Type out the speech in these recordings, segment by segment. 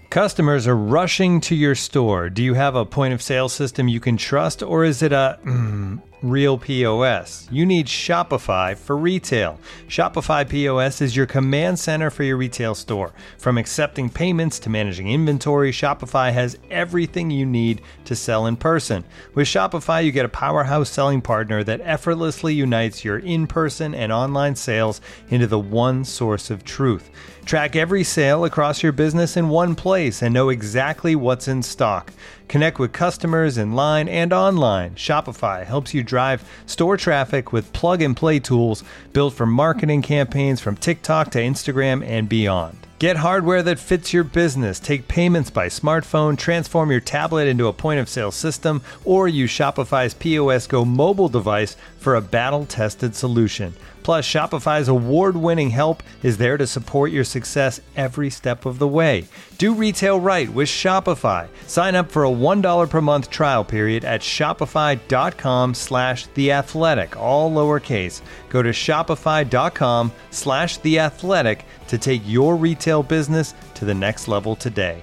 Customers are rushing to your store. Do you have a point of sale system you can trust, or is it a real POS? You need Shopify for retail. Shopify POS is your command center for your retail store. From accepting payments to managing inventory, Shopify has everything you need to sell in person. With Shopify, you get a powerhouse selling partner that effortlessly unites your in-person and online sales into the one source of truth. Track every sale across your business in one place and know exactly what's in stock. Connect with customers in line and online. Shopify helps you drive store traffic with plug-and-play tools built for marketing campaigns from TikTok to Instagram and beyond. Get hardware that fits your business. Take payments by smartphone, transform your tablet into a point-of-sale system, or use Shopify's POS Go mobile device for a battle-tested solution. Plus, Shopify's award-winning help is there to support your success every step of the way. Do retail right with Shopify. Sign up for a $1 per month trial period at shopify.com/theathletic, all lowercase. Go to shopify.com/theathletic to take your retail business to the next level today.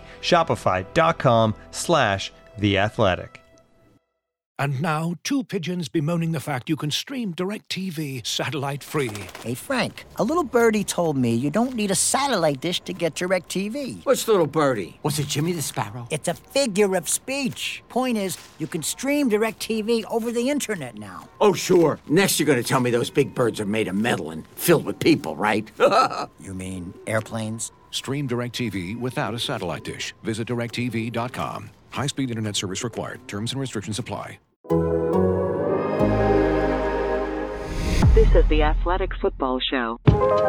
Shopify.com/theathletic. And now, two pigeons bemoaning the fact you can stream DirecTV satellite-free. Hey, Frank, a little birdie told me you don't need a satellite dish to get DirecTV. What's little birdie? Was it Jimmy the Sparrow? It's a figure of speech. Point is, you can stream DirecTV over the internet now. Oh, sure. Next you're going to tell me those big birds are made of metal and filled with people, right? You mean airplanes? Stream DirecTV without a satellite dish. Visit DirecTV.com. High-speed internet service required. Terms and restrictions apply. This is the Athletic Football Show.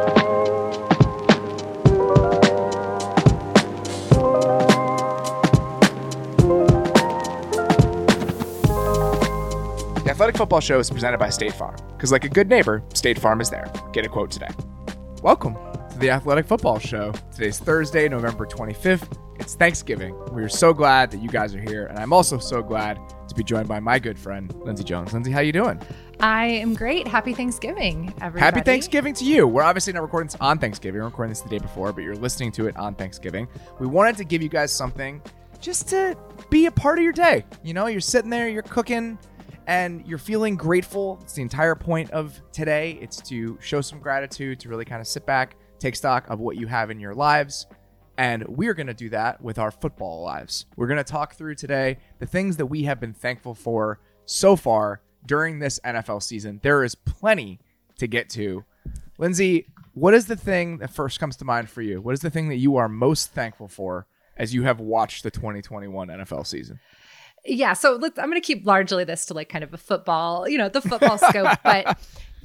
The Athletic Football Show is presented by State Farm, because like a good neighbor, State Farm is there. Get a quote today. Welcome to the Athletic Football Show. Today's Thursday, November 25th. It's Thanksgiving. We're so glad that you guys are here, and I'm also so glad to be joined by my good friend, Lindsay Jones. Lindsay, how you doing? I am great. Happy Thanksgiving, everybody. Happy Thanksgiving to you. We're obviously not recording this on Thanksgiving. We're recording this the day before, but you're listening to it on Thanksgiving. We wanted to give you guys something just to be a part of your day. You know, you're sitting there, you're cooking, and you're feeling grateful. It's the entire point of today. It's to show some gratitude, to really kind of sit back, take stock of what you have in your lives. And we're going to do that with our football lives. We're going to talk through today the things that we have been thankful for so far during this NFL season. There is plenty to get to. Lindsay, what is the thing that first comes to mind for you? What is the thing that you are most thankful for as you have watched the 2021 NFL season? Yeah, so I'm going to keep largely this to like kind of a football, the football scope. But,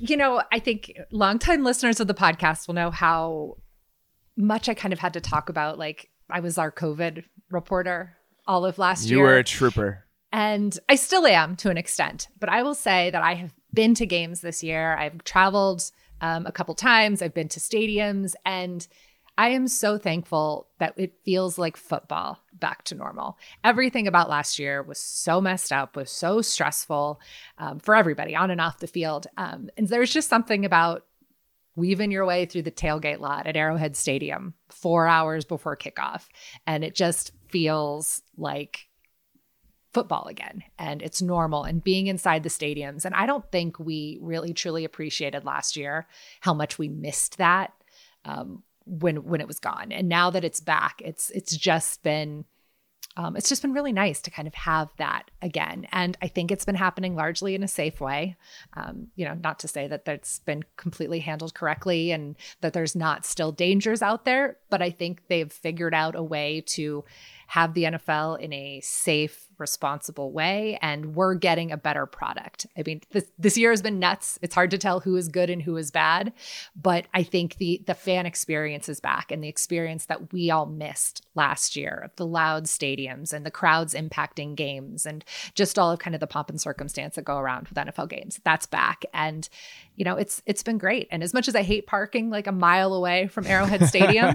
I think longtime listeners of the podcast will know how much I kind of had to talk about, like, I was our COVID reporter all of last year. You were a trooper. And I still am to an extent. But I will say that I have been to games this year. I've traveled a couple times. I've been to stadiums. And I am so thankful that it feels like football back to normal. Everything about last year was so messed up, was so stressful for everybody on and off the field. And there's just something about weaving your way through the tailgate lot at Arrowhead Stadium 4 hours before kickoff. And it just feels like football again. And it's normal. And being inside the stadiums. And I don't think we really truly appreciated last year how much we missed that when it was gone. And now that it's back, it's just been really nice to kind of have that again. And I think it's been happening largely in a safe way. Not to say that that's been completely handled correctly and that there's not still dangers out there, but I think they've figured out a way to have the NFL in a safe, responsible way, and we're getting a better product. I mean, this year has been nuts. It's hard to tell who is good and who is bad, but I think the fan experience is back, and the experience that we all missed last year of the loud stadiums and the crowds impacting games and just all of kind of the pomp and circumstance that go around with NFL games. That's back. And, it's been great. And as much as I hate parking like a mile away from Arrowhead Stadium,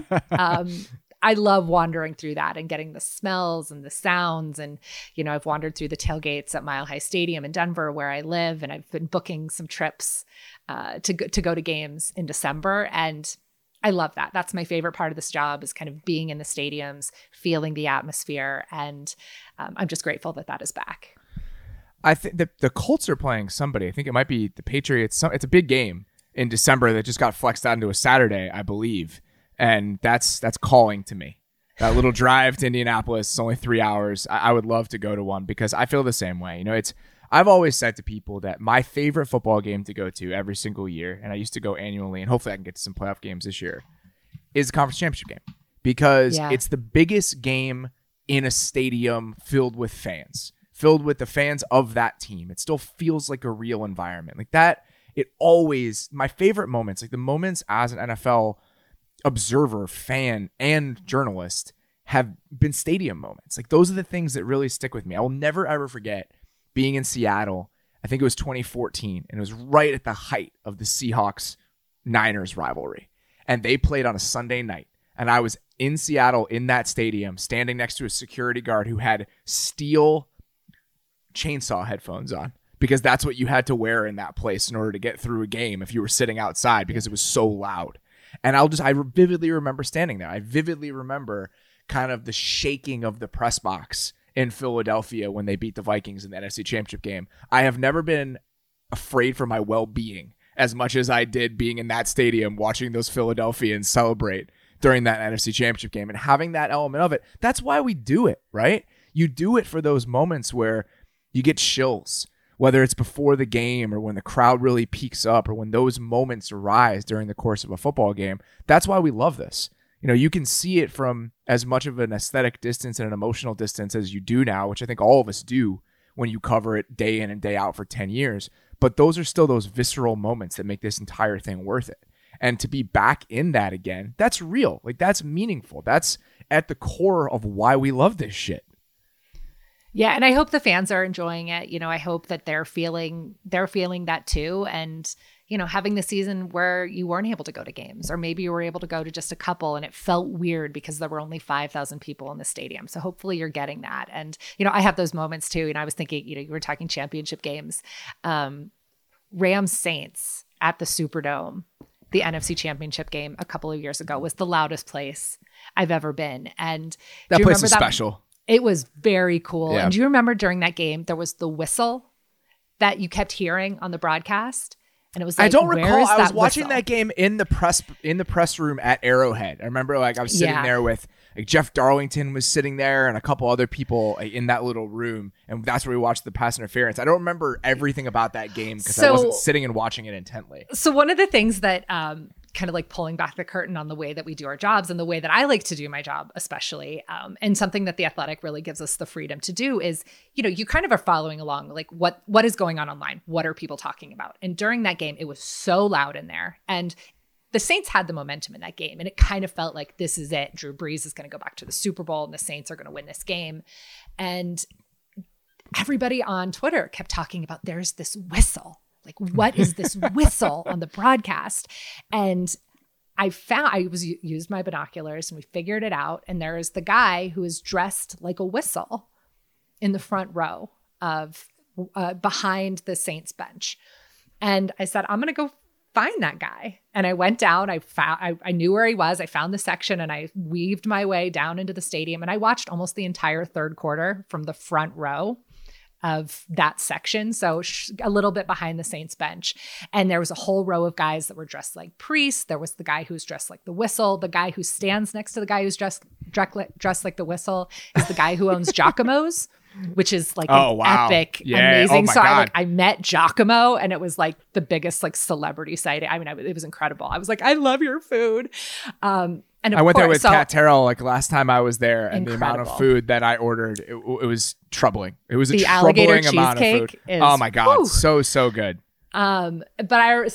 I love wandering through that and getting the smells and the sounds. And, I've wandered through the tailgates at Mile High Stadium in Denver where I live. And I've been booking some trips to go to games in December. And I love that. That's my favorite part of this job, is kind of being in the stadiums, feeling the atmosphere. And I'm just grateful that that is back. I think the Colts are playing somebody. I think it might be the Patriots. It's a big game in December that just got flexed out into a Saturday, I believe. And that's calling to me. That little drive to Indianapolis is only 3 hours. I would love to go to one because I feel the same way. You know, I've always said to people that my favorite football game to go to every single year, and I used to go annually, and hopefully I can get to some playoff games this year, is the conference championship game, because it's the biggest game in a stadium filled with fans, filled with the fans of that team. It still feels like a real environment like that. It always, my favorite moments, like the moments as an NFL observer, fan, and journalist, have been stadium moments. Like those are the things that really stick with me. I will never ever forget being in Seattle. I think it was 2014, and it was right at the height of the Seahawks-Niners rivalry. And they played on a Sunday night. And I was in Seattle in that stadium, standing next to a security guard who had steel chainsaw headphones on, because that's what you had to wear in that place in order to get through a game if you were sitting outside, because it was so loud. And I vividly remember standing there. I vividly remember kind of the shaking of the press box in Philadelphia when they beat the Vikings in the NFC Championship game. I have never been afraid for my well-being as much as I did being in that stadium watching those Philadelphians celebrate during that NFC Championship game, and having that element of it. That's why we do it, right? You do it for those moments where you get chills, whether it's before the game or when the crowd really peaks up or when those moments arise during the course of a football game. That's why we love this. You know, you can see it from as much of an aesthetic distance and an emotional distance as you do now, which I think all of us do when you cover it day in and day out for 10 years. But those are still those visceral moments that make this entire thing worth it. And to be back in that again, that's real. Like, that's meaningful. That's at the core of why we love this shit. Yeah, and I hope the fans are enjoying it. You know, I hope that they're feeling that too. And, you know, having the season where you weren't able to go to games, or maybe you were able to go to just a couple and it felt weird because there were only 5,000 people in the stadium. So hopefully you're getting that. And, you know, I have those moments too. And I was thinking, you know, you were talking championship games, Rams Saints at the Superdome. The NFC Championship game a couple of years ago was the loudest place I've ever been. And that place is special. It was very cool. Yeah. And do you remember during that game, there was the whistle that you kept hearing on the broadcast? And it was like, I don't recall. I was watching whistle? that game in the press room at Arrowhead. I remember like I was sitting there with like Jeff Darlington was sitting there and a couple other people in that little room. And that's where we watched the pass interference. I don't remember everything about that game because I wasn't sitting and watching it intently. So one of the things that kind of like pulling back the curtain on the way that we do our jobs and the way that I like to do my job, especially, and something that The Athletic really gives us the freedom to do is, you know, you kind of are following along, like what is going on online? What are people talking about? And during that game, it was so loud in there. And the Saints had the momentum in that game, and it kind of felt like this is it. Drew Brees is going to go back to the Super Bowl and the Saints are going to win this game. And everybody on Twitter kept talking about there's this whistle. Like, what is this whistle on the broadcast? And I used my binoculars and we figured it out. And there is the guy who is dressed like a whistle in the front row of behind the Saints bench. And I said, I'm going to go find that guy. And I went down, I knew where he was. I found the section and I weaved my way down into the stadium. And I watched almost the entire third quarter from the front row of that section. So a little bit behind the Saints bench. And there was a whole row of guys that were dressed like priests. There was the guy who's dressed like the whistle. The guy who stands next to the guy who's dressed like the whistle is the guy who owns Giacomo's, which is like epic, amazing. So I met Giacomo and it was like the biggest like celebrity sighting. I mean, it was incredible. I was like, I love your food. And I went there with Kat Terrell like last time I was there, and incredible. The amount of food that I ordered, it was troubling. It was the a troubling amount of cheesecake food. Oh my God, so good. But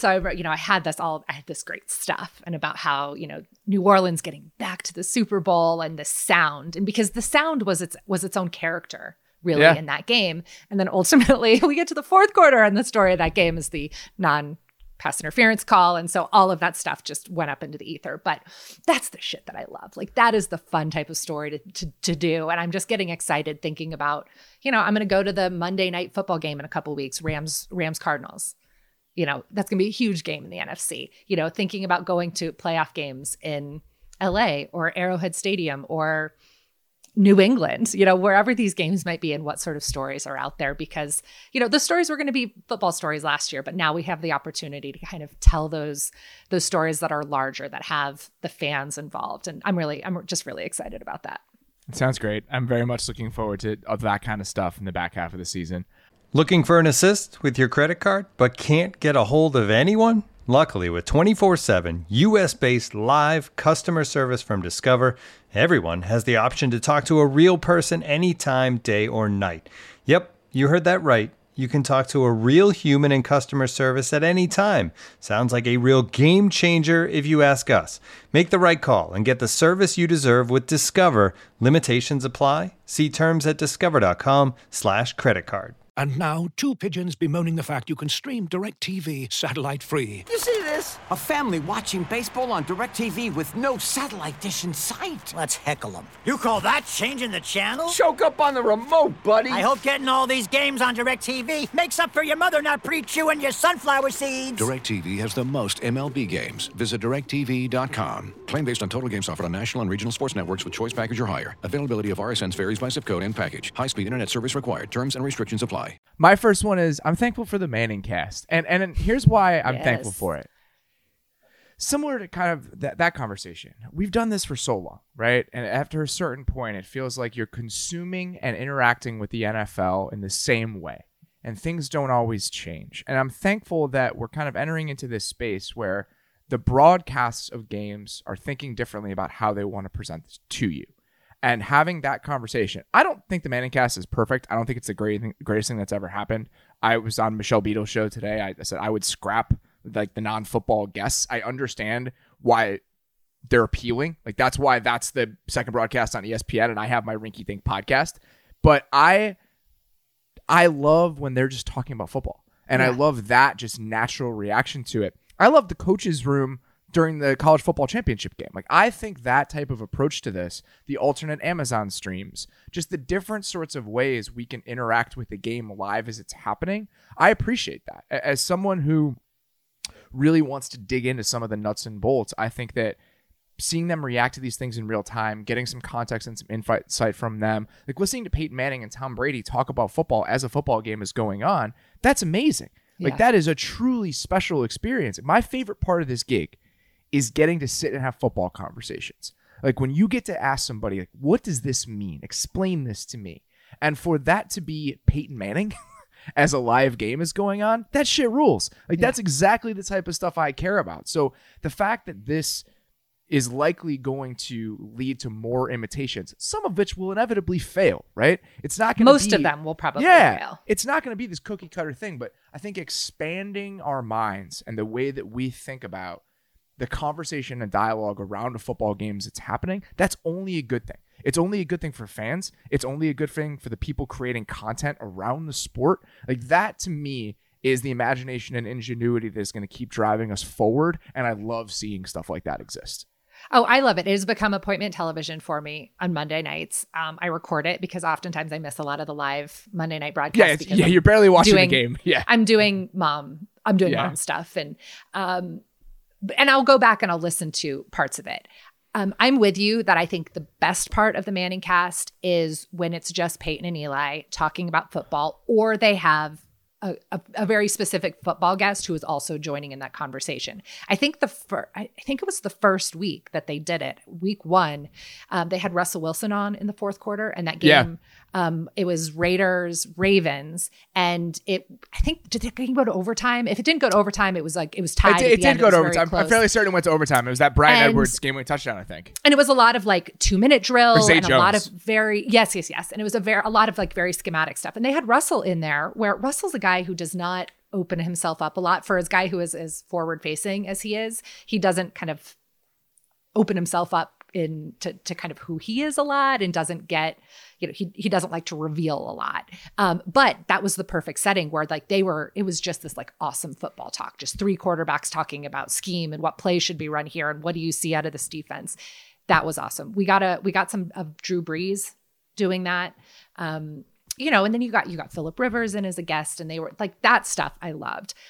I had this great stuff and about how, you know, New Orleans getting back to the Super Bowl and the sound, and because the sound was its own character really in that game. And then ultimately we get to the fourth quarter and the story of that game is the non-pass interference call. And so all of that stuff just went up into the ether. But that's the shit that I love. Like, that is the fun type of story to do. And I'm just getting excited thinking about, you know, I'm going to go to the Monday Night Football game in a couple of weeks, Rams Cardinals. that's going to be a huge game in the NFC. Thinking about going to playoff games in LA or Arrowhead Stadium or New England, wherever these games might be, and what sort of stories are out there, because, the stories were going to be football stories last year, but now we have the opportunity to kind of tell those stories that are larger, that have the fans involved. And I'm just really excited about that. It sounds great. I'm very much looking forward to that kind of stuff in the back half of the season. Looking for an assist with your credit card, but can't get a hold of anyone? Luckily, with 24/7 U.S.-based live customer service from Discover, everyone has the option to talk to a real person anytime, day or night. Yep, you heard that right. You can talk to a real human in customer service at any time. Sounds like a real game changer if you ask us. Make the right call and get the service you deserve with Discover. Limitations apply. See terms at discover.com/creditcard. And now, two pigeons bemoaning the fact you can stream DirecTV satellite-free. You see this? A family watching baseball on DirecTV with no satellite dish in sight. Let's heckle them. You call that changing the channel? Choke up on the remote, buddy. I hope getting all these games on DirecTV makes up for your mother not pre-chewing your sunflower seeds. DirecTV has the most MLB games. Visit DirecTV.com. Claim based on total games offered on national and regional sports networks with choice package or higher. Availability of RSNs varies by zip code and package. High-speed internet service required. Terms and restrictions apply. My first one is I'm thankful for the Manning cast. And here's why I'm thankful for it. Similar to kind of that conversation, we've done this for so long, right? And after a certain point, it feels like you're consuming and interacting with the NFL in the same way. And things don't always change. And I'm thankful that we're kind of entering into this space where the broadcasts of games are thinking differently about how they want to present this to you. And having that conversation. I don't think the Manning cast is perfect. I don't think it's the greatest thing that's ever happened. I was on Michelle Beadle's show today. I said I would scrap like the non-football guests. I understand why they're appealing. Like that's why that's the second broadcast on ESPN and I have my Rinky Think podcast. But I love when they're just talking about football. And I love that just natural reaction to it. I love the coach's room during the college football championship game. Like I think that type of approach to this, the alternate Amazon streams, just the different sorts of ways we can interact with the game live as it's happening. I appreciate that. As someone who really wants to dig into some of the nuts and bolts, I think that seeing them react to these things in real time, getting some context and some insight from them, like listening to Peyton Manning and Tom Brady talk about football as a football game is going on, that's amazing. Like that is a truly special experience. My favorite part of this gig is getting to sit and have football conversations. Like when you get to ask somebody, like, what does this mean? Explain this to me. And for that to be Peyton Manning as a live game is going on, that shit rules. Like that's exactly the type of stuff I care about. So the fact that this is likely going to lead to more imitations, some of which will inevitably fail, right? It's not going to be... Most of them will probably fail. It's not going to be this cookie cutter thing, but I think expanding our minds and the way that we think about the conversation and dialogue around the football games that's happening, that's only a good thing. It's only a good thing for fans. It's only a good thing for the people creating content around the sport. Like that to me is the imagination and ingenuity that is going to keep driving us forward. And I love seeing stuff like that exist. Oh, I love it. It has become appointment television for me on Monday nights. I record it because oftentimes I miss a lot of the live Monday night broadcasts. Yeah, you're barely watching the game. Yeah, I'm doing mom stuff, and I'll go back and I'll listen to parts of it. I'm with you that I think the best part of the Manning cast is when it's just Peyton and Eli talking about football, or they have a very specific football guest who is also joining in that conversation. I think it was the first week that they did it. Week 1, they had Russell Wilson on in the fourth quarter, and that game, it was Raiders Ravens, and I think did the game go to overtime? If it didn't go to overtime, it was tied. It did go to overtime. I'm fairly certain it went to overtime. It was that Brian Edwards game-winning touchdown, I think. And it was a lot of like 2-minute drills and Jones. A lot of very yes, and it was a lot of like very schematic stuff. And they had Russell in there, where Russell's a guy who does not open himself up a lot. For his guy who is as forward facing as he is, he doesn't kind of open himself up to kind of who he is a lot, and doesn't get, he doesn't like to reveal a lot. But that was the perfect setting where like it was just this like awesome football talk, just 3 quarterbacks talking about scheme and what plays should be run here and what do you see out of this defense. That was awesome. We got some of Drew Brees doing that. And then you got Phillip Rivers in as a guest, and they were like, that stuff I loved.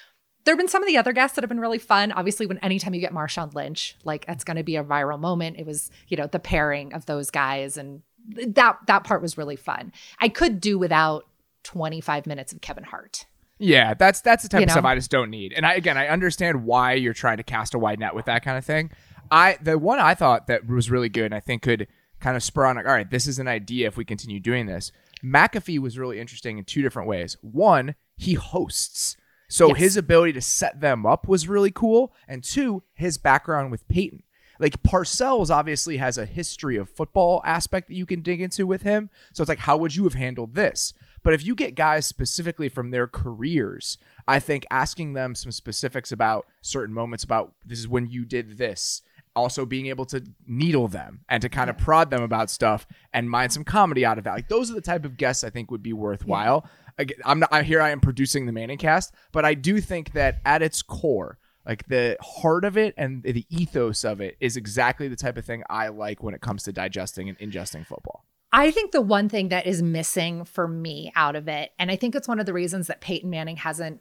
there have been some of the other guests that have been really fun. Obviously, anytime you get Marshawn Lynch, like that's going to be a viral moment. It was, the pairing of those guys, and that part was really fun. I could do without 25 minutes of Kevin Hart. Yeah, that's the type of stuff I just don't need. And I understand why you're trying to cast a wide net with that kind of thing. The one I thought that was really good and I think could kind of spur on, like, all right, this is an idea if we continue doing this. McAfee was really interesting in two different ways. One, he hosts. So his ability to set them up was really cool. And two, his background with Peyton. Like Parcells obviously has a history of football aspect that you can dig into with him. So it's like, how would you have handled this? But if you get guys specifically from their careers, I think asking them some specifics about certain moments, about this is when you did this, also being able to needle them and to kind of prod them about stuff and mine some comedy out of that. Like those are the type of guests I think would be worthwhile. Again, I am producing the Manning Cast, but I do think that at its core, like the heart of it and the ethos of it is exactly the type of thing I like when it comes to digesting and ingesting football. I think the one thing that is missing for me out of it, and I think it's one of the reasons that Peyton Manning hasn't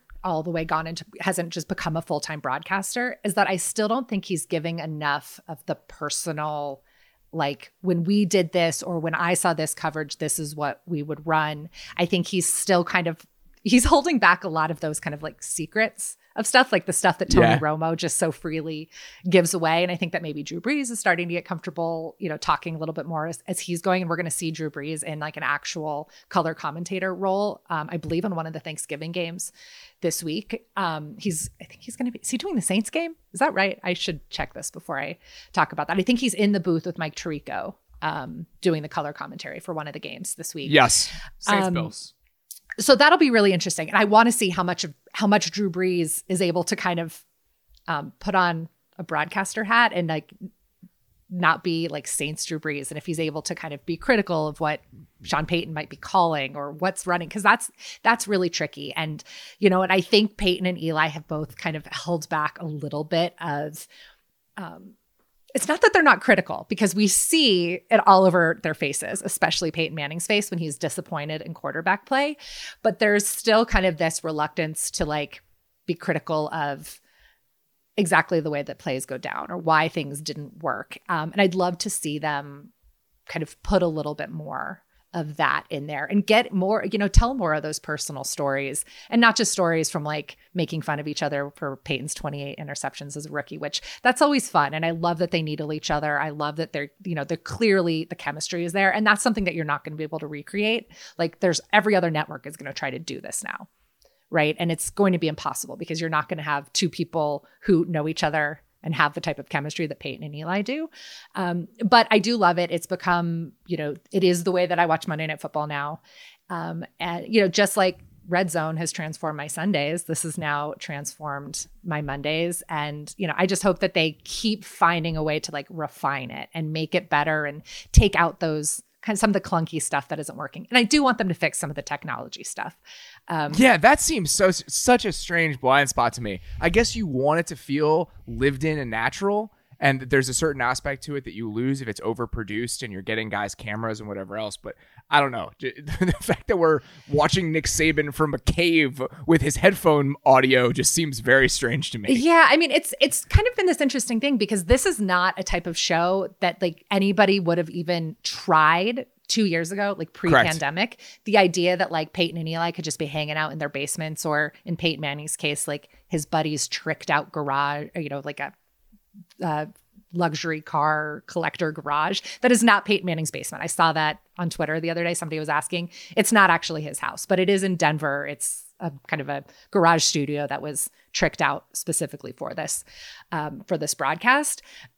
just become a full-time broadcaster, is that I still don't think he's giving enough of the personal, like when we did this or when I saw this coverage, this is what we would run. I think he's still he's holding back a lot of those kind of like secrets of stuff, like the stuff that Tony Romo just so freely gives away. And I think that maybe Drew Brees is starting to get comfortable, talking a little bit more as he's going. And we're going to see Drew Brees in like an actual color commentator role. I believe on one of the Thanksgiving games this week. I think he's going to be, is he doing the Saints game? Is that right? I should check this before I talk about that. I think he's in the booth with Mike Tirico doing the color commentary for one of the games this week. Yes. Saints Bills. So that'll be really interesting. And I want to see how much Drew Brees is able to kind of put on a broadcaster hat and like not be like Saints Drew Brees. And if he's able to kind of be critical of what Sean Payton might be calling or what's running, because that's really tricky. And, and I think Peyton and Eli have both kind of held back a little bit of, it's not that they're not critical, because we see it all over their faces, especially Peyton Manning's face when he's disappointed in quarterback play. But there's still kind of this reluctance to like be critical of exactly the way that plays go down or why things didn't work. And I'd love to see them kind of put a little bit more of that in there and get more, tell more of those personal stories and not just stories from like making fun of each other for Peyton's 28 interceptions as a rookie, which that's always fun. And I love that they needle each other. I love that they're clearly the chemistry is there. And that's something that you're not going to be able to recreate. Like every other network is going to try to do this now. Right. And it's going to be impossible because you're not going to have two people who know each other and have the type of chemistry that Peyton and Eli do. But I do love it. It's become, it is the way that I watch Monday Night Football now. And, just like Red Zone has transformed my Sundays, this has now transformed my Mondays. And, I just hope that they keep finding a way to like refine it and make it better and take out those kind of some of the clunky stuff that isn't working. And I do want them to fix some of the technology stuff. That seems such a strange blind spot to me. I guess you want it to feel lived in and natural, and there's a certain aspect to it that you lose if it's overproduced and you're getting guys cameras and whatever else. But I don't know. The fact that we're watching Nick Saban from a cave with his headphone audio just seems very strange to me. Yeah, I mean, it's kind of been this interesting thing because this is not a type of show that like anybody would have even tried 2 years ago, like pre-pandemic. Correct. The idea that like Peyton and Eli could just be hanging out in their basements, or in Peyton Manning's case, like his buddy's tricked out garage, like a luxury car collector garage that is not Peyton Manning's basement. I saw that on Twitter the other day. Somebody was asking. It's not actually his house, but it is in Denver. It's a kind of a garage studio that was tricked out specifically for this broadcast.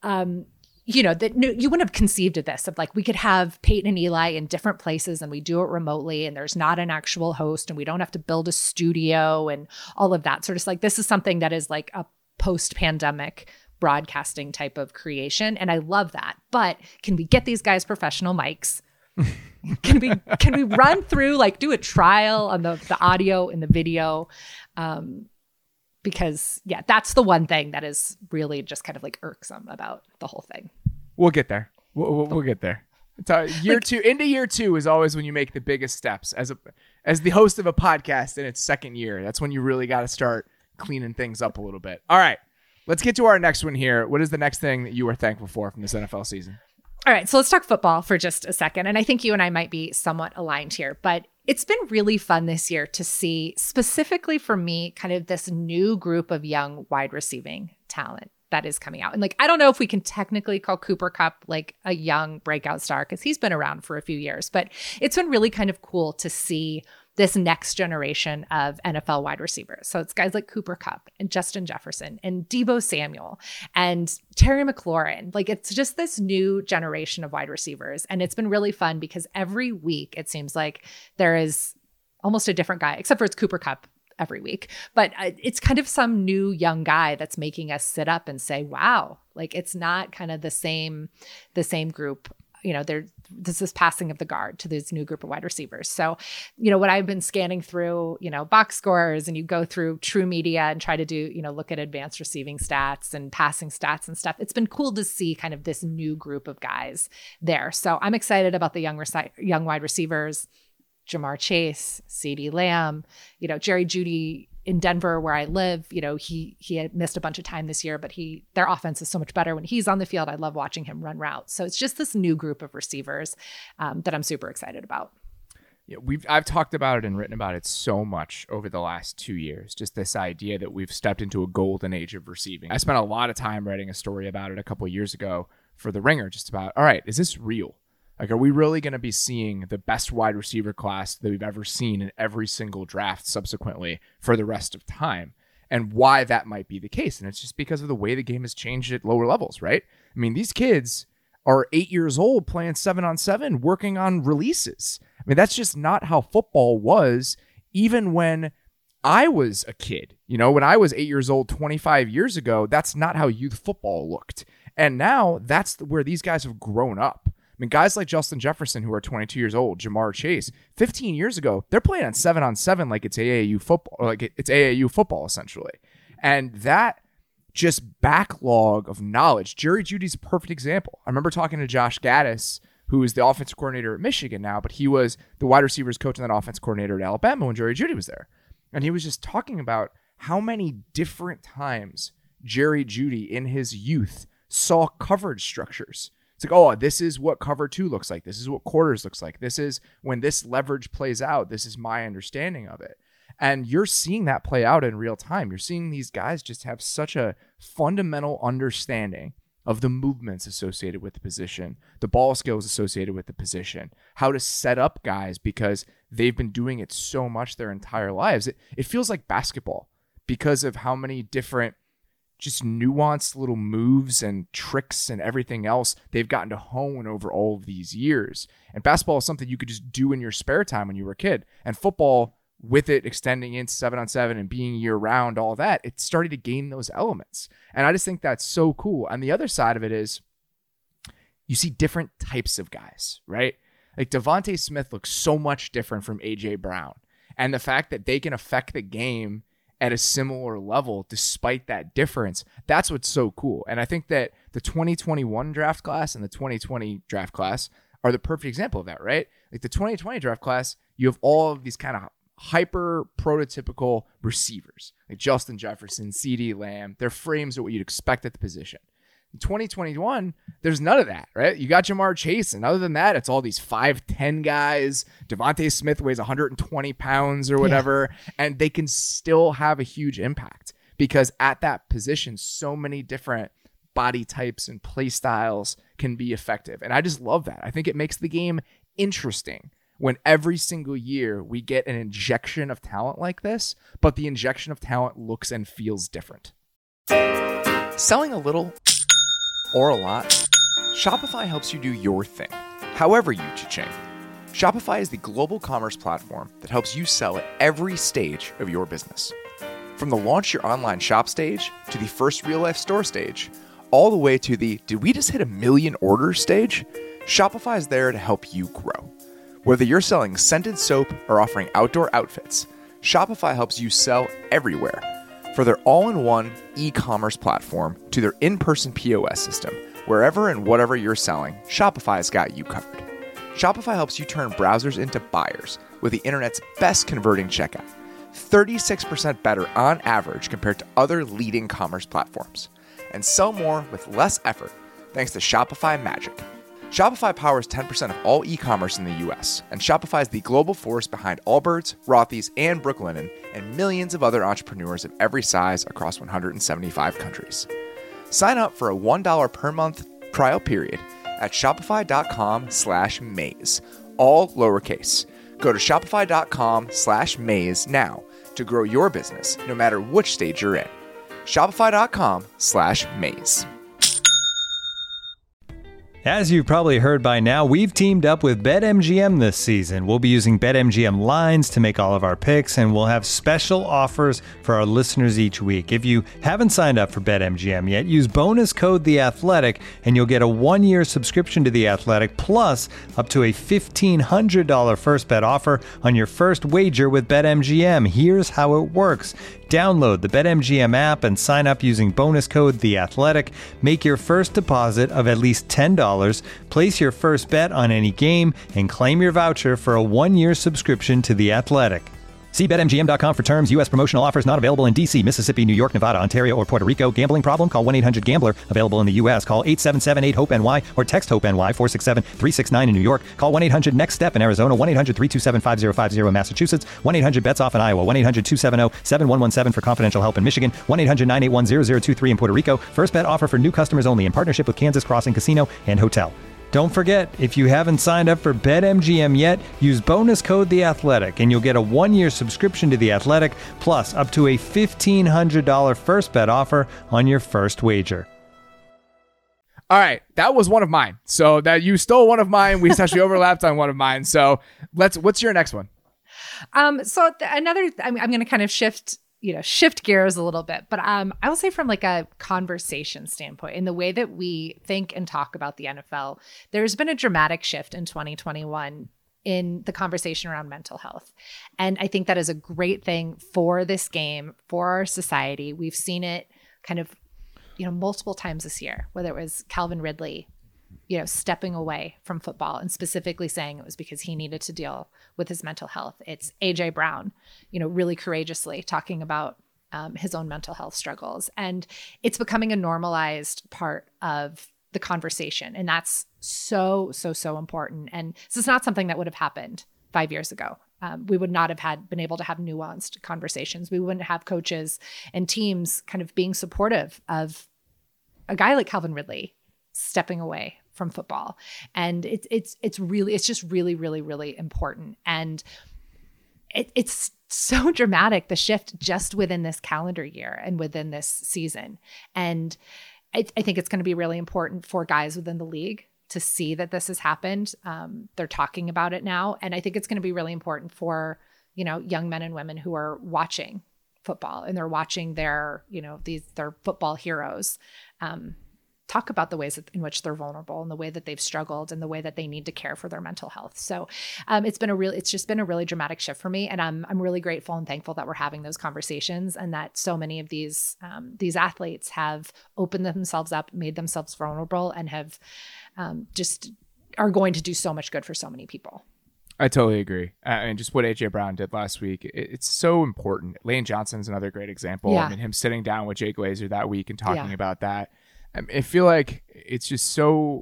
That you wouldn't have conceived of this, of like we could have Peyton and Eli in different places and we do it remotely and there's not an actual host and we don't have to build a studio and all of that. So just like this is something that is like a post-pandemic broadcasting type of creation. And I love that. But can we get these guys professional mics? Can we run through, like do a trial on the audio and the video? Because that's the one thing that is really just kind of like irksome about the whole thing. We'll get there. We'll get there. Into year two is always when you make the biggest steps as the host of a podcast in its second year. That's when you really got to start cleaning things up a little bit. All right, let's get to our next one here. What is the next thing that you are thankful for from this NFL season? All right, so let's talk football for just a second. And I think you and I might be somewhat aligned here, but it's been really fun this year to see, specifically for me, kind of this new group of young wide receiving talent that is coming out. And like, I don't know if we can technically call Cooper Kupp like a young breakout star because he's been around for a few years, but it's been really kind of cool to see this next generation of NFL wide receivers. So it's guys like Cooper Kupp and Justin Jefferson and Deebo Samuel and Terry McLaurin. Like, it's just this new generation of wide receivers. And it's been really fun because every week it seems like there is almost a different guy, except for it's Cooper Kupp every week. But it's kind of some new young guy that's making us sit up and say, wow, like it's not kind of the same group. You know, this is passing of the guard to this new group of wide receivers. So, you know, when I've been scanning through, you know, box scores and you go through True Media and try to do, you know, look at advanced receiving stats and passing stats and stuff, it's been cool to see kind of this new group of guys there. So I'm excited about the young wide receivers, Jamar Chase, CeeDee Lamb, you know, Jerry Jeudy in Denver where I live. You know, he had missed a bunch of time this year, but their offense is so much better when he's on the field. I love watching him run routes. So it's just this new group of receivers that I'm super excited about. Yeah, I've talked about it and written about it so much over the last 2 years. Just this idea that we've stepped into a golden age of receiving. I spent a lot of time writing a story about it a couple of years ago for The Ringer, just about, all right, is this real? Like, are we really going to be seeing the best wide receiver class that we've ever seen in every single draft subsequently for the rest of time? And why that might be the case. And it's just because of the way the game has changed at lower levels, right? I mean, these kids are 8 years old playing 7-on-7, working on releases. I mean, that's just not how football was even when I was a kid. You know, when I was 8 years old 25 years ago, that's not how youth football looked. And now that's where these guys have grown up. I mean, guys like Justin Jefferson, who are 22 years old, Jamar Chase, 15 years ago, they're playing on 7-on-7 like it's AAU football, essentially. And that just backlog of knowledge. Jerry Jeudy's a perfect example. I remember talking to Josh Gaddis, who is the offensive coordinator at Michigan now, but he was the wide receivers coach and that offensive coordinator at Alabama when Jerry Jeudy was there. And he was just talking about how many different times Jerry Jeudy in his youth saw coverage structures. It's like, oh, this is what cover 2 looks like. This is what quarters looks like. This is when this leverage plays out. This is my understanding of it. And you're seeing that play out in real time. You're seeing these guys just have such a fundamental understanding of the movements associated with the position, the ball skills associated with the position, how to set up guys because they've been doing it so much their entire lives. It feels like basketball because of how many different just nuanced little moves and tricks and everything else they've gotten to hone over all of these years. And basketball is something you could just do in your spare time when you were a kid. And football, with it extending into 7-on-7 and being year round, all that, it started to gain those elements. And I just think that's so cool. And the other side of it is you see different types of guys, right? Like Devontae Smith looks so much different from A.J. Brown. And the fact that they can affect the game at a similar level despite that difference, that's what's so cool. And I think that the 2021 draft class and the 2020 draft class are the perfect example of that, right? Like the 2020 draft class, you have all of these kind of hyper prototypical receivers like Justin Jefferson, CeeDee Lamb. Their frames are what you'd expect at the position. In 2021, there's none of that, right? You got Jamar Chase, and other than that, it's all these 5'10 guys. Devontae Smith weighs 120 pounds or whatever, and they can still have a huge impact because at that position, so many different body types and play styles can be effective. And I just love that. I think it makes the game interesting when every single year we get an injection of talent like this, but the injection of talent looks and feels different. Selling a little or a lot, Shopify helps you do your thing, however you cha-ching. Shopify is the global commerce platform that helps you sell at every stage of your business. From the launch your online shop stage to the first real-life store stage, all the way to the did we just hit 1 million orders stage, Shopify is there to help you grow. Whether you're selling scented soap or offering outdoor outfits, Shopify helps you sell everywhere. For their all-in-one e-commerce platform to their in-person POS system, wherever and whatever you're selling, Shopify's got you covered. Shopify helps you turn browsers into buyers with the internet's best converting checkout. 36% better on average compared to other leading commerce platforms. And sell more with less effort thanks to Shopify Magic. Shopify powers 10% of all e-commerce in the US, and Shopify is the global force behind Allbirds, Rothy's, and Brooklinen, and millions of other entrepreneurs of every size across 175 countries. Sign up for a $1 per month trial period at shopify.com/maze, all lowercase. Go to shopify.com/maze now to grow your business no matter which stage you're in. Shopify.com/maze. As you've probably heard by now, we've teamed up with BetMGM this season. We'll be using BetMGM lines to make all of our picks, and we'll have special offers for our listeners each week. If you haven't signed up for BetMGM yet, use bonus code The Athletic, and you'll get a 1-year subscription to The Athletic, plus up to a $1,500 first bet offer on your first wager with BetMGM. Here's how it works. Download the BetMGM app and sign up using bonus code The Athletic. Make your first deposit of at least $10. Place your first bet on any game and claim your voucher for a 1-year subscription to The Athletic. See BetMGM.com for terms. U.S. promotional offers not available in D.C., Mississippi, New York, Nevada, Ontario, or Puerto Rico. Gambling problem? Call 1-800-GAMBLER. Available in the U.S. Call 877-8-HOPE-NY or text HOPE-NY 467-369 in New York. Call 1-800-NEXT-STEP in Arizona. 1-800-327-5050 in Massachusetts. 1-800-BETS-OFF in Iowa. 1-800-270-7117 for confidential help in Michigan. 1-800-981-0023 in Puerto Rico. First bet offer for new customers only in partnership with Kansas Crossing Casino and Hotel. Don't forget, if you haven't signed up for BetMGM yet, use bonus code The Athletic, and you'll get a 1-year subscription to The Athletic, plus up to a $1,500 first bet offer on your first wager. All right, that was one of mine. So that you stole one of mine. We actually overlapped on one of mine. So what's your next one? I'm going to kind of shift gears a little bit, but I will say from like a conversation standpoint, in the way that we think and talk about the NFL, there's been a dramatic shift in 2021 in the conversation around mental health. And I think that is a great thing for this game, for our society. We've seen it kind of, multiple times this year, whether it was Calvin Ridley, stepping away from football and specifically saying it was because he needed to deal with his mental health. It's AJ Brown, really courageously talking about his own mental health struggles. And it's becoming a normalized part of the conversation. And that's so, so, so important. And this is not something that would have happened 5 years ago. We would not have been able to have nuanced conversations. We wouldn't have coaches and teams kind of being supportive of a guy like Calvin Ridley stepping away from football. And it's just really, really, really important. And it's so dramatic, the shift just within this calendar year and within this season. And I think it's going to be really important for guys within the league to see that this has happened. They're talking about it now. And I think it's going to be really important for, young men and women who are watching football and they're watching their football heroes, talk about the ways in which they're vulnerable and the way that they've struggled and the way that they need to care for their mental health. So it's just been a really dramatic shift for me. And I'm really grateful and thankful that we're having those conversations and that so many of these athletes have opened themselves up, made themselves vulnerable, and have just are going to do so much good for so many people. I totally agree. And just what AJ Brown did last week, it's so important. Lane Johnson's another great example. Yeah. I mean, him sitting down with Jay Glazer that week and talking about that. I feel like it's just so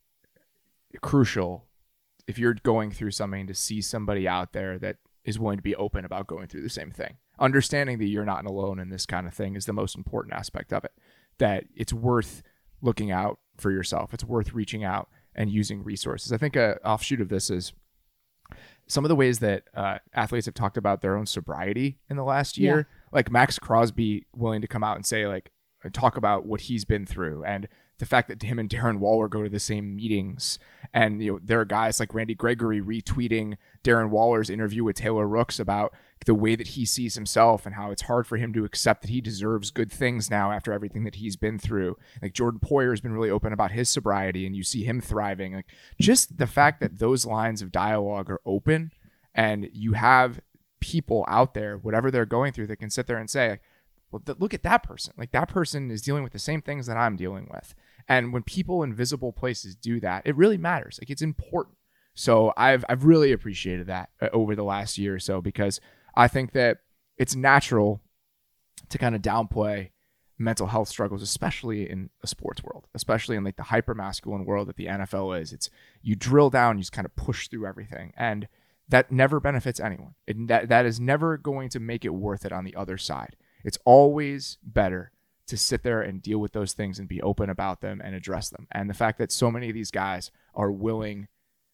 crucial if you're going through something to see somebody out there that is willing to be open about going through the same thing. Understanding that you're not alone in this kind of thing is the most important aspect of it, that it's worth looking out for yourself. It's worth reaching out and using resources. I think an offshoot of this is some of the ways that athletes have talked about their own sobriety in the last year, like Max Crosby willing to come out and say, like, talk about what he's been through, and the fact that him and Darren Waller go to the same meetings. And there are guys like Randy Gregory retweeting Darren Waller's interview with Taylor Rooks about the way that he sees himself and how it's hard for him to accept that he deserves good things now after everything that he's been through. Like Jordan Poyer has been really open about his sobriety, and you see him thriving. Like just the fact that those lines of dialogue are open, and you have people out there, whatever they're going through, that can sit there and say, like, well, look at that person. Like that person is dealing with the same things that I'm dealing with. And when people in visible places do that, it really matters. Like it's important. So I've really appreciated that over the last year or so, because I think that it's natural to kind of downplay mental health struggles, especially in a sports world, especially in like the hyper masculine world that the NFL is. It's you drill down, you just kind of push through everything, and that never benefits anyone. That is never going to make it worth it on the other side. It's always better to sit there and deal with those things and be open about them and address them. And the fact that so many of these guys are willing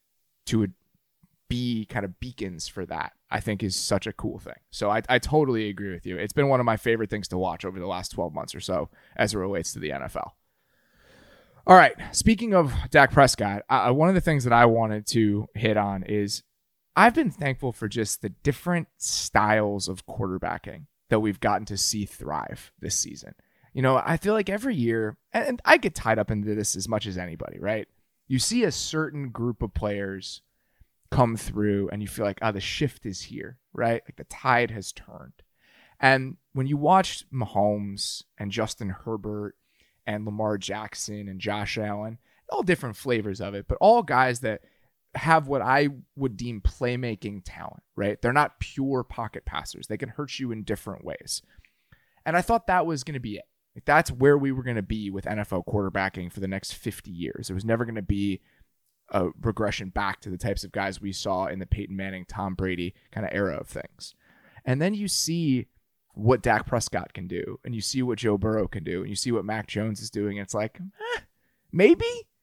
to be kind of beacons for that, I think is such a cool thing. So I totally agree with you. It's been one of my favorite things to watch over the last 12 months or so as it relates to the NFL. All right. Speaking of Dak Prescott, one of the things that I wanted to hit on is I've been thankful for just the different styles of quarterbacking that we've gotten to see thrive this season. You know, I feel like every year, and I get tied up into this as much as anybody, right? You see a certain group of players come through and you feel like, the shift is here, right? Like the tide has turned. And when you watch Mahomes and Justin Herbert and Lamar Jackson and Josh Allen, all different flavors of it, but all guys that have what I would deem playmaking talent, right? They're not pure pocket passers. They can hurt you in different ways. And I thought that was going to be it. Like that's where we were going to be with NFL quarterbacking for the next 50 years. It was never going to be a regression back to the types of guys we saw in the Peyton Manning, Tom Brady kind of era of things. And then you see what Dak Prescott can do, and you see what Joe Burrow can do, and you see what Mac Jones is doing. And it's like, maybe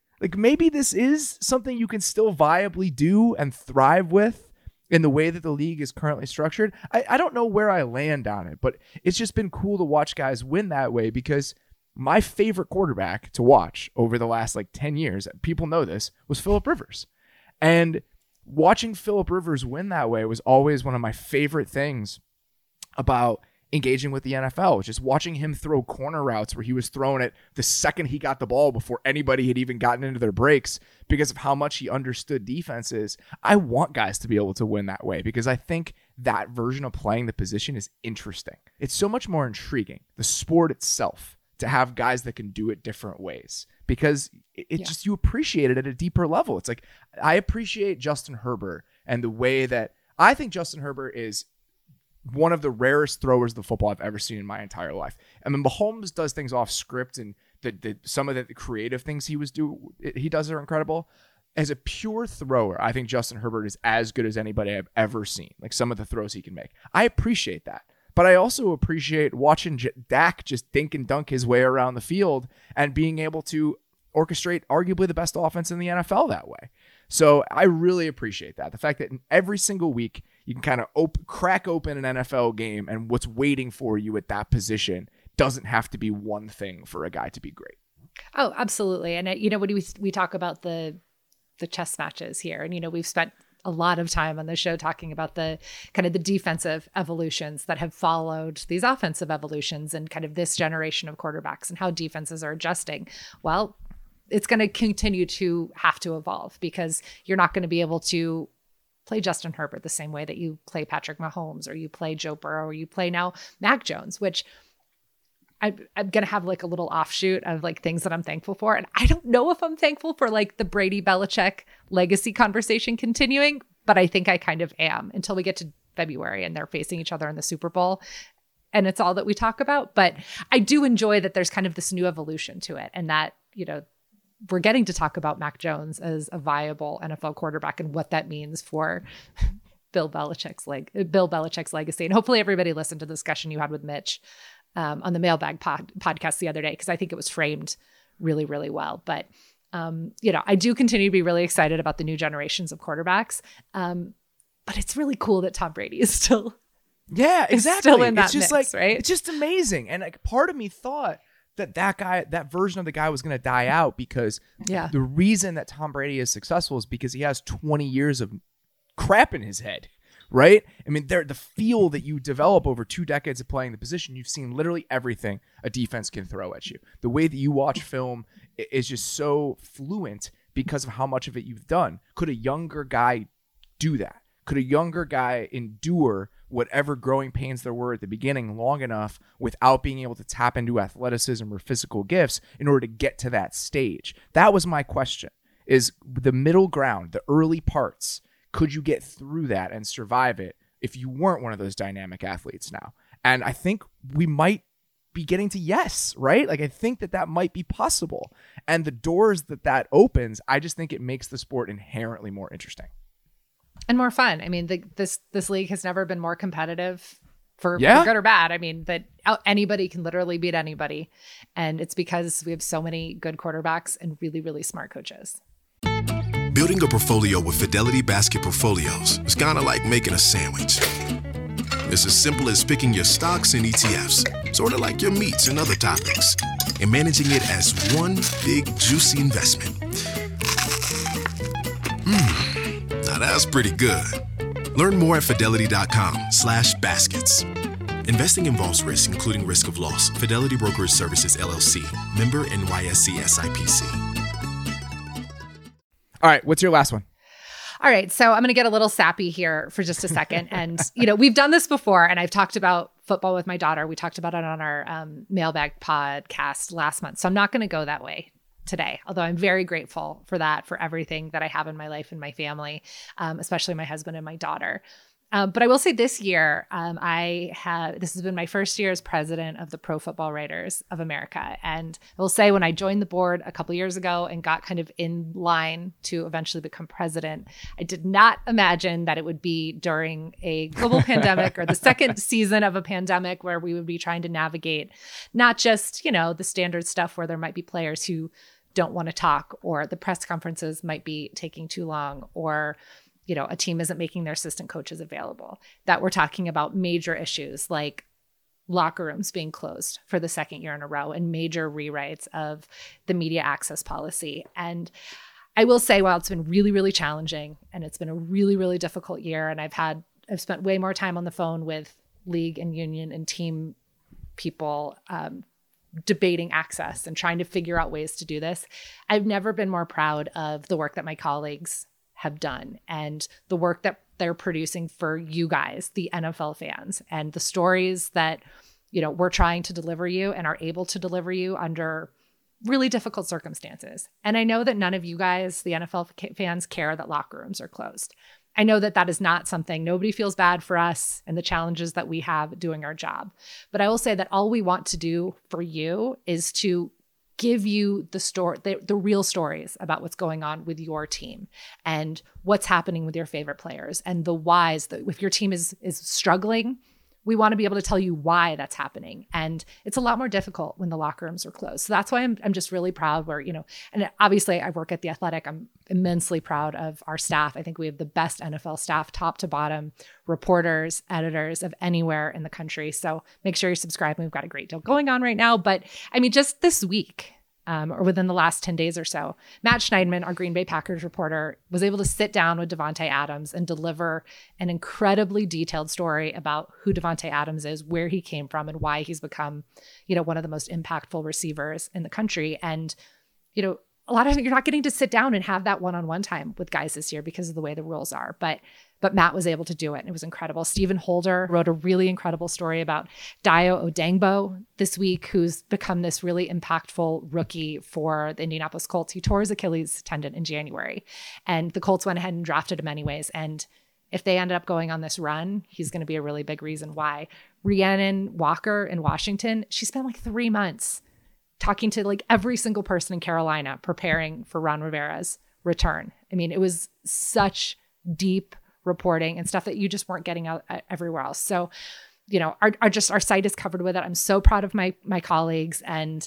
this is something you can still viably do and thrive with in the way that the league is currently structured. I don't know where I land on it, but it's just been cool to watch guys win that way, because my favorite quarterback to watch over the last 10 years, people know this, was Phillip Rivers. And watching Phillip Rivers win that way was always one of my favorite things about engaging with the NFL. Just watching him throw corner routes where he was throwing it the second he got the ball before anybody had even gotten into their breaks because of how much he understood defenses. I want guys to be able to win that way because I think that version of playing the position is interesting. It's so much more intriguing, the sport itself, to have guys that can do it different ways, because just, you appreciate it at a deeper level. It's like, I appreciate Justin Herbert and the way that I think Justin Herbert is one of the rarest throwers of the football I've ever seen in my entire life. I mean, Mahomes does things off script, and some of the creative things he does are incredible. As a pure thrower, I think Justin Herbert is as good as anybody I've ever seen. Like some of the throws he can make. I appreciate that. But I also appreciate watching Dak just think and dunk his way around the field and being able to orchestrate arguably the best offense in the NFL that way. So I really appreciate that. The fact that in every single week you can kind of crack open an NFL game, and what's waiting for you at that position doesn't have to be one thing for a guy to be great. Oh, absolutely. And when we talk about the chess matches here, and we've spent a lot of time on the show talking about the kind of the defensive evolutions that have followed these offensive evolutions and kind of this generation of quarterbacks and how defenses are adjusting. Well, it's going to continue to have to evolve, because you're not going to be able to play Justin Herbert the same way that you play Patrick Mahomes, or you play Joe Burrow, or you play now Mac Jones, which I'm going to have a little offshoot of things that I'm thankful for. And I don't know if I'm thankful for the Brady Belichick legacy conversation continuing, but I think I kind of am until we get to February and they're facing each other in the Super Bowl. And it's all that we talk about. But I do enjoy that there's kind of this new evolution to it, and that, we're getting to talk about Mac Jones as a viable NFL quarterback and what that means for Bill Belichick's legacy. And hopefully everybody listened to the discussion you had with Mitch on the Mailbag podcast the other day, because I think it was framed really, really well. But, I do continue to be really excited about the new generations of quarterbacks. But it's really cool that Tom Brady is still still in that mix, right? It's just amazing. And part of me thought that version of the guy was going to die out, because the reason that Tom Brady is successful is because he has 20 years of crap in his head. Right? I mean, the feel that you develop over 2 decades of playing the position, you've seen literally everything a defense can throw at you. The way that you watch film is just so fluent because of how much of it you've done. Could a younger guy do that? Could a younger guy endure whatever growing pains there were at the beginning long enough without being able to tap into athleticism or physical gifts in order to get to that stage? That was my question, is the middle ground, the early parts. Could you get through that and survive it if you weren't one of those dynamic athletes now? And I think we might be getting to yes, right? Like, I think that might be possible. And the doors that opens, I just think it makes the sport inherently more interesting. And more fun. I mean, this league has never been more competitive for good or bad. I mean, that anybody can literally beat anybody. And it's because we have so many good quarterbacks and really, really smart coaches. Building a portfolio with Fidelity Basket Portfolios is kind of like making a sandwich. It's as simple as picking your stocks and ETFs, sort of like your meats and other toppings, and managing it as one big, juicy investment. Now that's pretty good. Learn more at fidelity.com/baskets. Investing involves risk, including risk of loss. Fidelity Brokerage Services, LLC. Member NYSE SIPC. All right, what's your last one? All right, so I'm going to get a little sappy here for just a second. And, we've done this before, and I've talked about football with my daughter. We talked about it on our mailbag podcast last month. So I'm not going to go that way today, although I'm very grateful for that, for everything that I have in my life and my family, especially my husband and my daughter. But I will say this year, this has been my first year as president of the Pro Football Writers of America. And I will say when I joined the board a couple years ago and got kind of in line to eventually become president, I did not imagine that it would be during a global pandemic or the second season of a pandemic where we would be trying to navigate not just, the standard stuff where there might be players who don't want to talk, or the press conferences might be taking too long, or a team isn't making their assistant coaches available, that we're talking about major issues like locker rooms being closed for the second year in a row and major rewrites of the media access policy. And I will say, while it's been really, really challenging and it's been a really, really difficult year, and I've spent way more time on the phone with league and union and team people debating access and trying to figure out ways to do this. I've never been more proud of the work that my colleagues have done and the work that they're producing for you guys, the NFL fans, and the stories that, we're trying to deliver you and are able to deliver you under really difficult circumstances. And I know that none of you guys, the NFL fans, care that locker rooms are closed. I know that is not something, nobody feels bad for us and the challenges that we have doing our job. But I will say that all we want to do for you is to give you the real stories about what's going on with your team and what's happening with your favorite players and the whys. That if your team is struggling, we want to be able to tell you why that's happening. And it's a lot more difficult when the locker rooms are closed. So that's why I'm just really proud and obviously I work at The Athletic. I'm immensely proud of our staff. I think we have the best NFL staff, top to bottom, reporters, editors of anywhere in the country. So make sure you're subscribing. We've got a great deal going on right now. But just this week, or within the last 10 days or so, Matt Schneidman, our Green Bay Packers reporter, was able to sit down with Davante Adams and deliver an incredibly detailed story about who Davante Adams is, where he came from, and why he's become, one of the most impactful receivers in the country. And, a lot of you're not getting to sit down and have that one-on-one time with guys this year because of the way the rules are. But Matt was able to do it, and it was incredible. Stephen Holder wrote a really incredible story about Dayo Odangbo this week, who's become this really impactful rookie for the Indianapolis Colts. He tore his Achilles tendon in January, and the Colts went ahead and drafted him anyways. And if they ended up going on this run, he's going to be a really big reason why. Rhiannon Walker in Washington, she spent like 3 months talking to every single person in Carolina preparing for Ron Rivera's return. It was such deep reporting and stuff that you just weren't getting out everywhere else. So, our site is covered with it. I'm so proud of my colleagues. And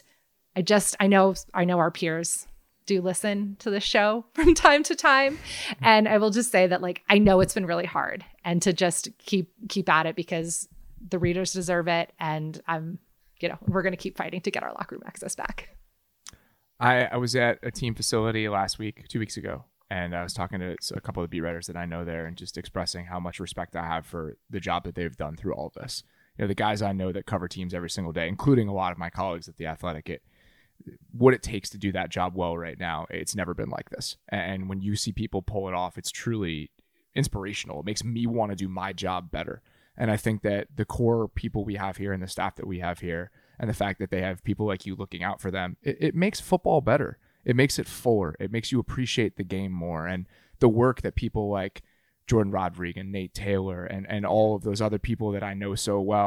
I know our peers do listen to this show from time to time. And I will just say that I know it's been really hard, and to just keep at it because the readers deserve it. And we're going to keep fighting to get our locker room access back. I was at a team facility 2 weeks ago, and I was talking to a couple of beat writers that I know there and just expressing how much respect I have for the job that they've done through all of this. The guys I know that cover teams every single day, including a lot of my colleagues at The Athletic, what it takes to do that job well right now, it's never been like this. And when you see people pull it off, it's truly inspirational. It makes me want to do my job better. And I think that the core people we have here and the staff that we have here, and the fact that they have people like you looking out for them, it makes football better. It makes it fuller. It makes you appreciate the game more. And the work that people like Jordan Rodriguez and Nate Taylor and all of those other people that I know so well,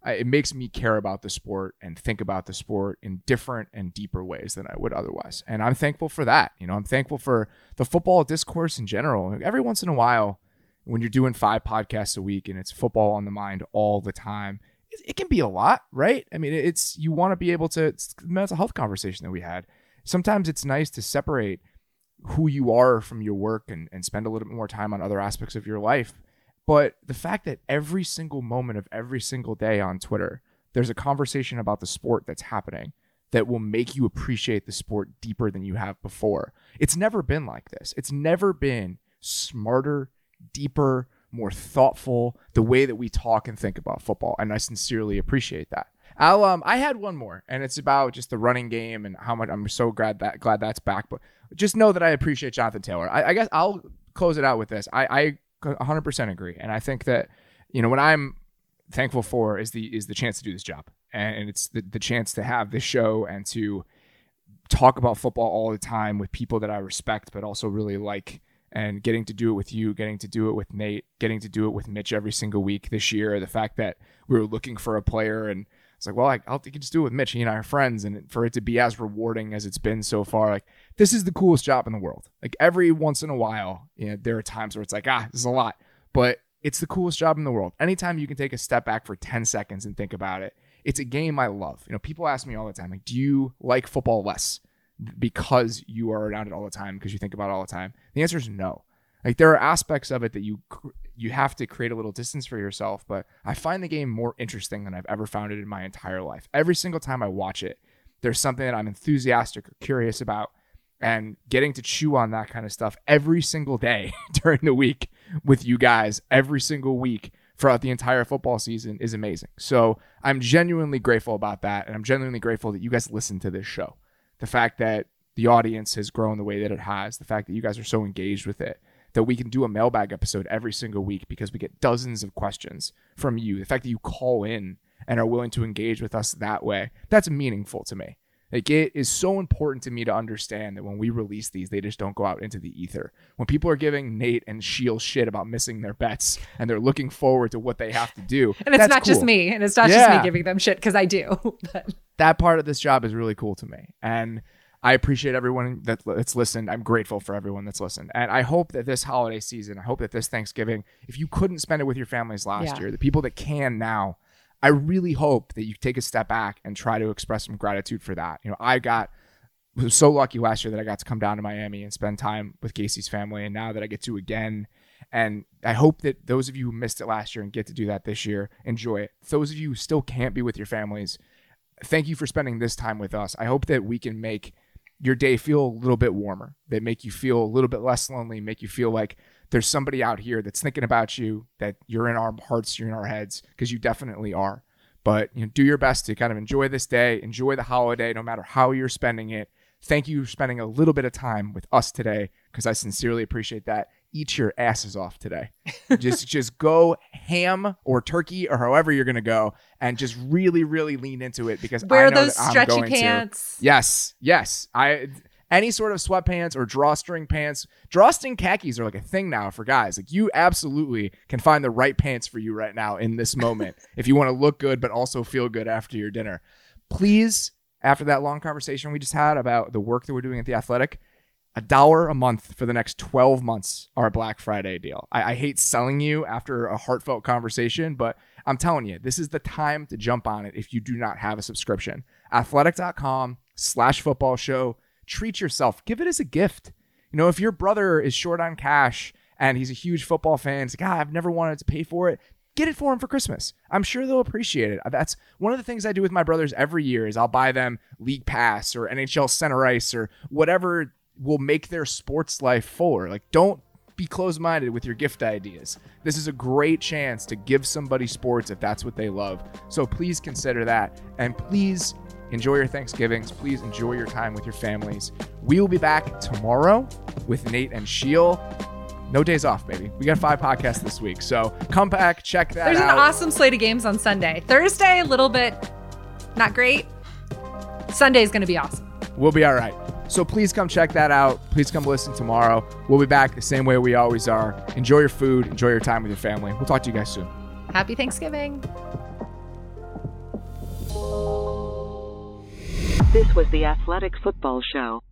it makes me care about the sport and think about the sport in different and deeper ways than I would otherwise. And I'm thankful for that. I'm thankful for the football discourse in general. Every once in a while, when you're doing 5 podcasts a week and it's football on the mind all the time, it can be a lot, right? I mean, you want to be able to, it's the mental health conversation that we had. Sometimes it's nice to separate who you are from your work and spend a little bit more time on other aspects of your life. But the fact that every single moment of every single day on Twitter, there's a conversation about the sport that's happening that will make you appreciate the sport deeper than you have before. It's never been like this. It's never been smarter, deeper, more thoughtful, the way that we talk and think about football. And I sincerely appreciate that. I had one more, and it's about just the running game and how much I'm so glad that's back. But just know that I appreciate Jonathan Taylor. I guess I'll close it out with this. I 100% agree. And I think that, what I'm thankful for is the chance to do this job. And it's the chance to have this show and to talk about football all the time with people that I respect, but also really like, and getting to do it with you, getting to do it with Nate, getting to do it with Mitch every single week this year. The fact that we were looking for a player and it's like, well, I'll just do it with Mitch. He and I are friends, and for it to be as rewarding as it's been so far, like, this is the coolest job in the world. Like, every once in a while, there are times where it's like, this is a lot, but it's the coolest job in the world. Anytime you can take a step back for 10 seconds and think about it, it's a game I love. People ask me all the time, like, do you like football less because you are around it all the time, because you think about it all the time? The answer is no. Like, there are aspects of it that you have to create a little distance for yourself, but I find the game more interesting than I've ever found it in my entire life. Every single time I watch it, there's something that I'm enthusiastic or curious about, and getting to chew on that kind of stuff every single day during the week with you guys every single week throughout the entire football season is amazing. So I'm genuinely grateful about that, and I'm genuinely grateful that you guys listen to this show. The fact that the audience has grown the way that it has, the fact that you guys are so engaged with it, that we can do a mailbag episode every single week because we get dozens of questions from you. The fact that you call in and are willing to engage with us that way, that's meaningful to me. Like, it is so important to me to understand that when we release these, they just don't go out into the ether. When people are giving Nate and Shield shit about missing their bets and they're looking forward to what they have to do. And it's not just me. And it's not just me giving them shit, because I do. But that part of this job is really cool to me. And I appreciate everyone that's listened. I'm grateful for everyone that's listened. And I hope that this holiday season, I hope that this Thanksgiving, if you couldn't spend it with your families last year, the people that can now, I really hope that you take a step back and try to express some gratitude for that. I was so lucky last year that I got to come down to Miami and spend time with Casey's family. And now that I get to again, and I hope that those of you who missed it last year and get to do that this year, enjoy it. Those of you who still can't be with your families, thank you for spending this time with us. I hope that we can make your day feel a little bit warmer, that make you feel a little bit less lonely, make you feel like there's somebody out here that's thinking about you, that you're in our hearts, you're in our heads, because you definitely are. But do your best to kind of enjoy this day, enjoy the holiday, no matter how you're spending it. Thank you for spending a little bit of time with us today, because I sincerely appreciate that. Eat your asses off today. just go ham or turkey or however you're going to go, and just really, really lean into it, because wear I know those that I'm stretchy going pants. to. Yes. Any sort of sweatpants or drawstring pants. Drawstring khakis are like a thing now for guys. Like, you absolutely can find the right pants for you right now in this moment if you want to look good but also feel good after your dinner. Please, after that long conversation we just had about the work that we're doing at The Athletic, $1 a month for the next 12 months, our Black Friday deal. I hate selling you after a heartfelt conversation, but I'm telling you, this is the time to jump on it if you do not have a subscription. Athletic.com/football show. Treat yourself. Give it as a gift. If your brother is short on cash and he's a huge football fan, it's like, I've never wanted to pay for it. Get it for him for Christmas. I'm sure they'll appreciate it. That's one of the things I do with my brothers every year is I'll buy them League Pass or NHL Center Ice or whatever will make their sports life fuller. Like, don't be closed-minded with your gift ideas. This is a great chance to give somebody sports if that's what they love. So please consider that. And please enjoy your Thanksgivings. Please enjoy your time with your families. We will be back tomorrow with Nate and Sheil. No days off, baby. We got 5 podcasts this week. So come back, check that out. There's an awesome slate of games on Sunday. Thursday, a little bit not great. Sunday's going to be awesome. We'll be all right. So please come check that out. Please come listen tomorrow. We'll be back the same way we always are. Enjoy your food. Enjoy your time with your family. We'll talk to you guys soon. Happy Thanksgiving. This was the Athletic Football Show.